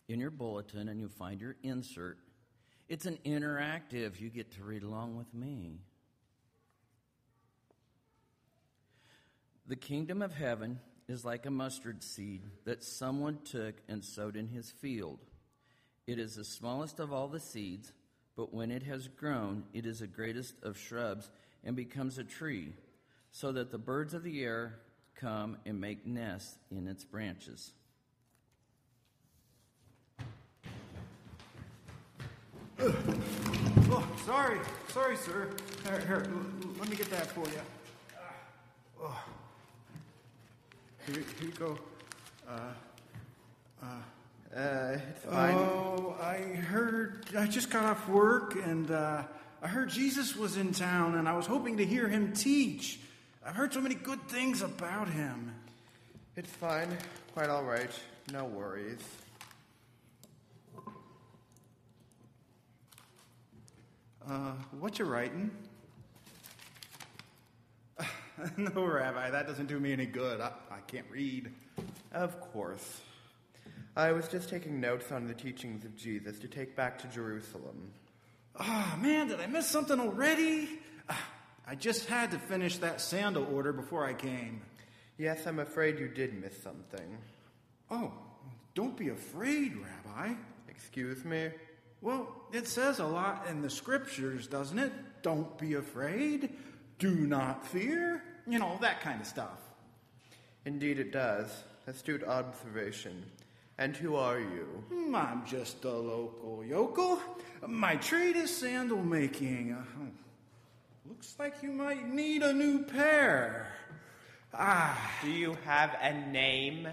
in your bulletin, and you find your insert. It's an interactive. You get to read along with me. The kingdom of heaven is like a mustard seed that someone took and sowed in his field. It is the smallest of all the seeds, but when it has grown, it is the greatest of shrubs and becomes a tree, so that the birds of the air come and make nests in its branches. Oh, sorry, sir. Here, let me get that for you. Here you go. It's fine. Oh, I just got off work, and I heard Jesus was in town, and I was hoping to hear him teach. I've heard so many good things about him. It's fine. Quite all right. No worries. What you writing? No, Rabbi, that doesn't do me any good. I can't read. Of course. I was just taking notes on the teachings of Jesus to take back to Jerusalem. Oh, man, did I miss something already? I just had to finish that sandal order before I came. Yes, I'm afraid you did miss something. Oh, don't be afraid, Rabbi. Excuse me? Well, it says a lot in the scriptures, doesn't it? Don't be afraid. Do not fear. You know, that kind of stuff. Indeed it does. Astute observation. And who are you? I'm just a local yokel. My trade is sandal making. Looks like you might need a new pair. Do you have a name?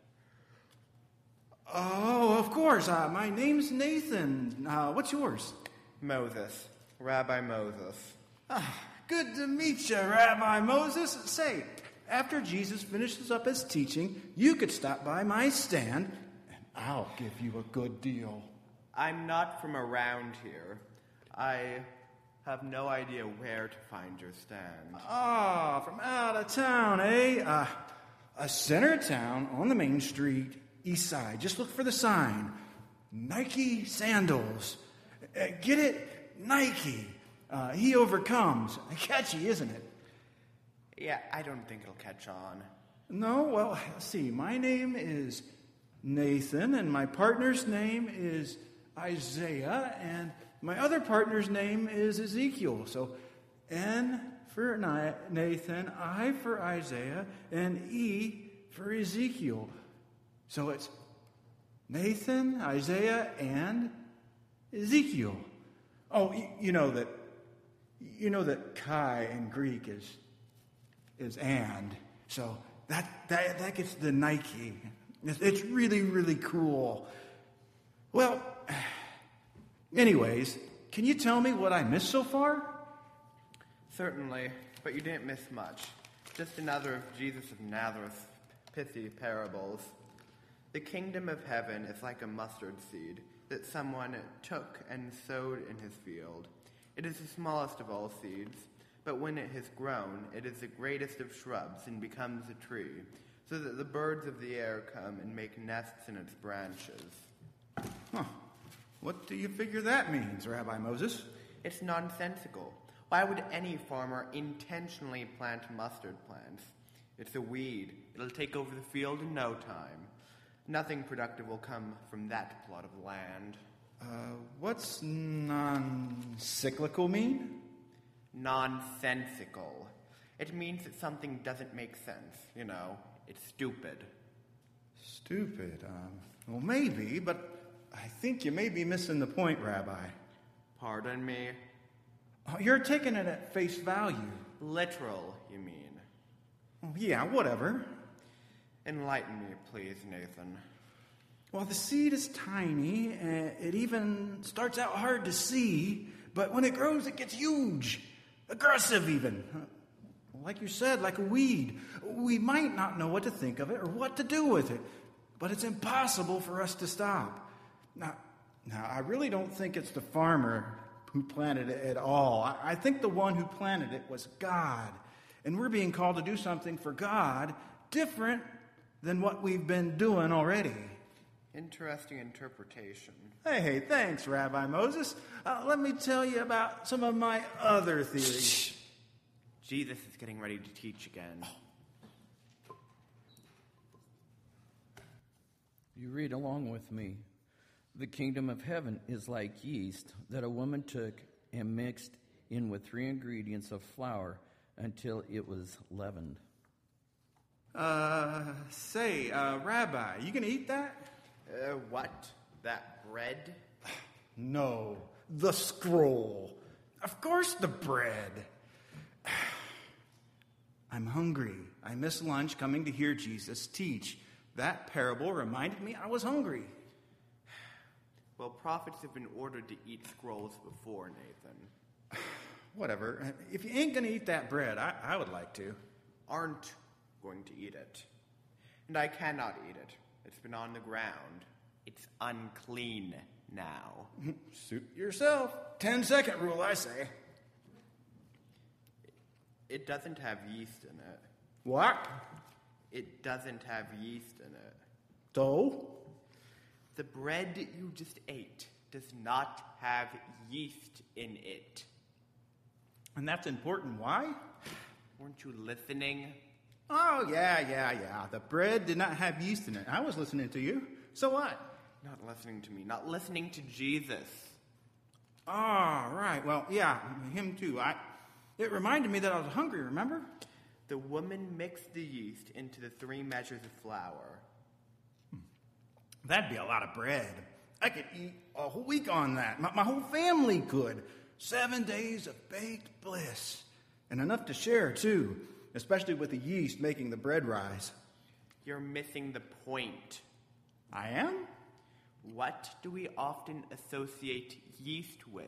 Oh, of course. My name's Nathan. What's yours? Moses. Rabbi Moses. Good to meet you, Rabbi Moses. Say, after Jesus finishes up his teaching, you could stop by my stand, and I'll give you a good deal. I'm not from around here. I have no idea where to find your stand. From out of town, eh? A center town on the main street, east side. Just look for the sign. Nike sandals. Get it? Nike. He overcomes. Catchy, isn't it? Yeah, I don't think it'll catch on. No? Well, let's see. My name is Nathan, and my partner's name is Isaiah, and my other partner's name is Ezekiel. So, N for Nathan, I for Isaiah, and E for Ezekiel. So it's Nathan, Isaiah, and Ezekiel. Oh, you know that Chi in Greek is and. So that gets the Nike. It's really, really cool. Well, anyways, can you tell me what I missed so far? Certainly, but you didn't miss much. Just another of Jesus of Nazareth's pithy parables. The kingdom of heaven is like a mustard seed that someone took and sowed in his field. It is the smallest of all seeds, but when it has grown, it is the greatest of shrubs and becomes a tree, so that the birds of the air come and make nests in its branches. Huh. What do you figure that means, Rabbi Moses? It's nonsensical. Why would any farmer intentionally plant mustard plants? It's a weed. It'll take over the field in no time. Nothing productive will come from that plot of land. What's non-cyclical mean? Nonsensical. It means that something doesn't make sense, you know. It's stupid. Stupid? Well, maybe, but I think you may be missing the point, Rabbi. Pardon me? Oh, you're taking it at face value. Literal, you mean? Oh, yeah, whatever. Enlighten me, please, Nathan. Well, the seed is tiny, and it even starts out hard to see, but when it grows, it gets huge. Aggressive, even. Like you said, like a weed. We might not know what to think of it or what to do with it, but it's impossible for us to stop. Now, I really don't think it's the farmer who planted it at all. I think the one who planted it was God, and we're being called to do something for God different than what we've been doing already. Interesting interpretation. Hey, thanks, Rabbi Moses. Let me tell you about some of my other theories. Jesus is getting ready to teach again. You read along with me. The kingdom of heaven is like yeast that a woman took and mixed in with 3 ingredients of flour until it was leavened. Rabbi, you gonna eat that? What? That bread? No, the scroll. Of course the bread. I'm hungry. I missed lunch coming to hear Jesus teach. That parable reminded me I was hungry. Well, prophets have been ordered to eat scrolls before, Nathan. Whatever. If you ain't gonna eat that bread, I would like to. Aren't going to eat it. And I cannot eat it. It's been on the ground. It's unclean now. Suit yourself. 10-second rule, I say. It doesn't have yeast in it. What? It doesn't have yeast in it. So? The bread you just ate does not have yeast in it. And that's important. Why? Weren't you listening? Oh, yeah. The bread did not have yeast in it. I was listening to you. So what? Not listening to me. Not listening to Jesus. Oh, right. Well, yeah, him too. It reminded me that I was hungry, remember? The woman mixed the yeast into the 3 measures of flour. That'd be a lot of bread. I could eat a whole week on that. My whole family could. 7 days of baked bliss. And enough to share, too. Especially with the yeast making the bread rise. You're missing the point. I am? What do we often associate yeast with?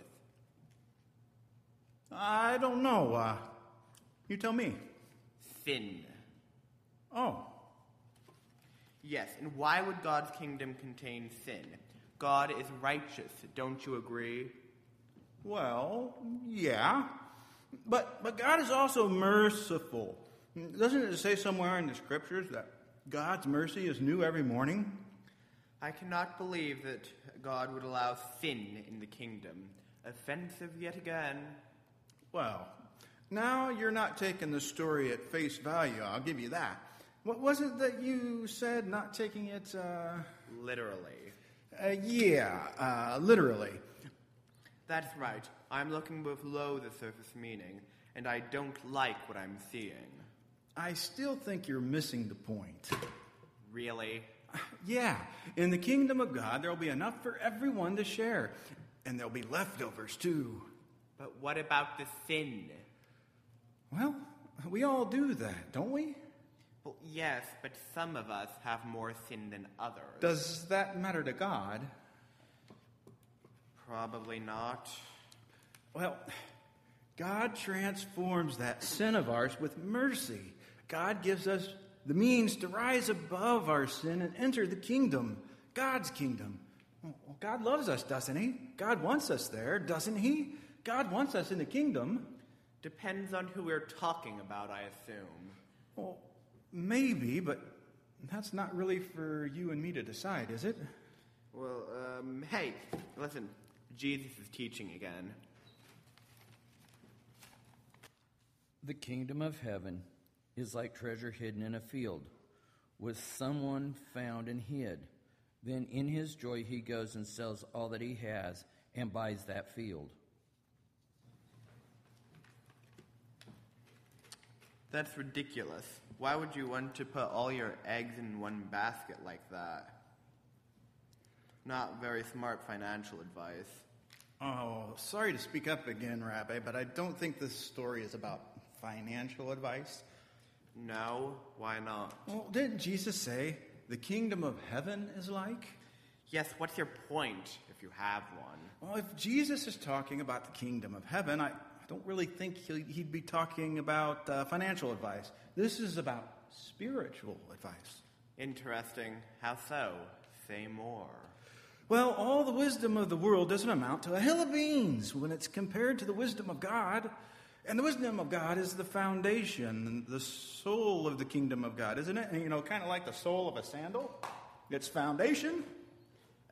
I don't know. You tell me. Sin. Oh. Yes, and why would God's kingdom contain sin? God is righteous, don't you agree? Well, yeah. But God is also merciful. Doesn't it say somewhere in the scriptures that God's mercy is new every morning? I cannot believe that God would allow sin in the kingdom. Offensive yet again. Well, now you're not taking the story at face value, I'll give you that. What was it that you said, not taking it, Literally. Literally. That's right. I'm looking below the surface meaning, and I don't like what I'm seeing. I still think you're missing the point. Really? Yeah. In the kingdom of God, there'll be enough for everyone to share. And there'll be leftovers, too. But what about the sin? Well, we all do that, don't we? Well, yes, but some of us have more sin than others. Does that matter to God? Probably not. Well, God transforms that sin of ours with mercy. God gives us the means to rise above our sin and enter the kingdom, God's kingdom. Well, God loves us, doesn't he? God wants us there, doesn't he? God wants us in the kingdom. Depends on who we're talking about, I assume. Well, maybe, but that's not really for you and me to decide, is it? Well, hey, listen, Jesus is teaching again. The kingdom of heaven is like treasure hidden in a field, with someone found and hid. Then in his joy he goes and sells all that he has and buys that field. That's ridiculous. Why would you want to put all your eggs in one basket like that? Not very smart financial advice. Oh, sorry to speak up again, Rabbi, but I don't think this story is about financial advice. No, why not? Well, didn't Jesus say the kingdom of heaven is like? Yes, what's your point, if you have one? Well, if Jesus is talking about the kingdom of heaven, I don't really think he'd be talking about financial advice. This is about spiritual advice. Interesting. How so? Say more. Well, all the wisdom of the world doesn't amount to a hill of beans when it's compared to the wisdom of God. And the wisdom of God is the foundation, the soul of the kingdom of God, isn't it? And, kind of like the sole of a sandal. Its foundation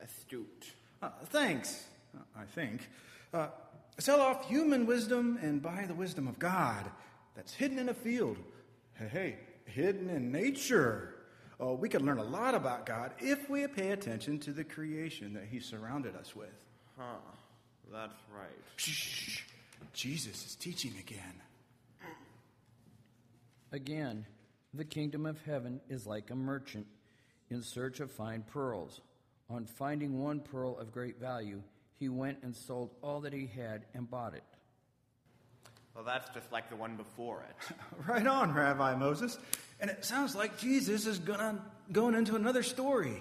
astute. Thanks, I think. Sell off human wisdom and buy the wisdom of God that's hidden in a field. Hey, hidden in nature. Oh, we can learn a lot about God if we pay attention to the creation that he surrounded us with. Huh, that's right. Shh. Jesus is teaching again. Again, the kingdom of heaven is like a merchant in search of fine pearls. On finding one pearl of great value, he went and sold all that he had and bought it. Well, that's just like the one before it. Right on, Rabbi Moses. And it sounds like Jesus is going into another story.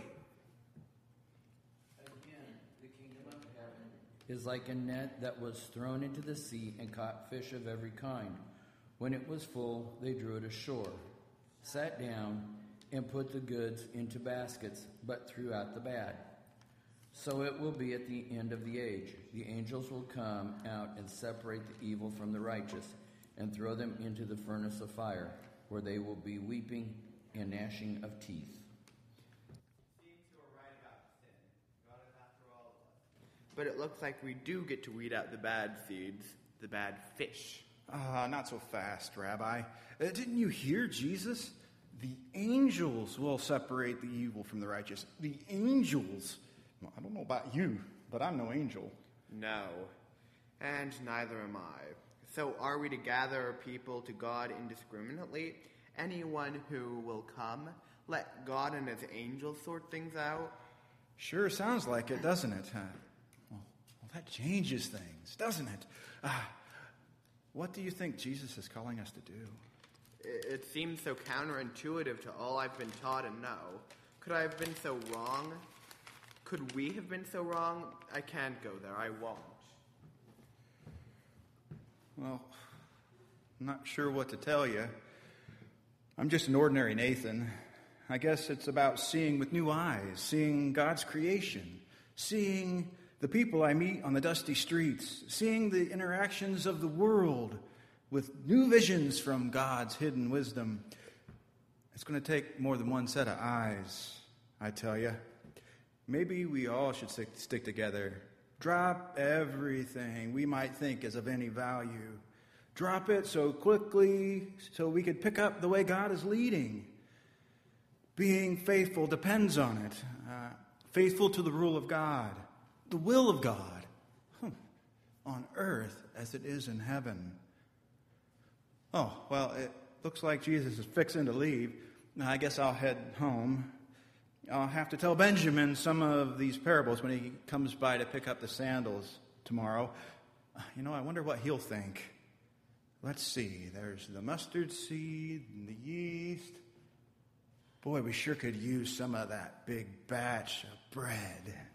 Again, the kingdom of heaven is like a net that was thrown into the sea and caught fish of every kind. When it was full, they drew it ashore, sat down, and put the goods into baskets, but threw out the bad. So it will be at the end of the age. The angels will come out and separate the evil from the righteous and throw them into the furnace of fire, where they will be weeping and gnashing of teeth. Seems you are right about sin. God is after all of us. But it looks like we do get to weed out the bad seeds, the bad fish. Not so fast, Rabbi. Didn't you hear Jesus? The angels will separate the evil from the righteous. The angels. Well, I don't know about you, but I'm no angel. No, and neither am I. So are we to gather people to God indiscriminately? Anyone who will come, let God and his angels sort things out? Sure sounds like it, doesn't it? Well, that changes things, doesn't it? What do you think Jesus is calling us to do? It seems so counterintuitive to all I've been taught and know. Could I have been so wrong? Could we have been so wrong? I can't go there. I won't. Well, I'm not sure what to tell you. I'm just an ordinary Nathan. I guess it's about seeing with new eyes, seeing God's creation, seeing the people I meet on the dusty streets, seeing the interactions of the world with new visions from God's hidden wisdom. It's going to take more than one set of eyes, I tell you. Maybe we all should stick together. Drop everything we might think is of any value. Drop it so quickly so we could pick up the way God is leading. Being faithful depends on it. Faithful to the rule of God, the will of God, on earth as it is in heaven. Oh, well, it looks like Jesus is fixing to leave. I guess I'll head home. I'll have to tell Benjamin some of these parables when he comes by to pick up the sandals tomorrow. I wonder what he'll think. Let's see. There's the mustard seed and the yeast. Boy, we sure could use some of that big batch of bread.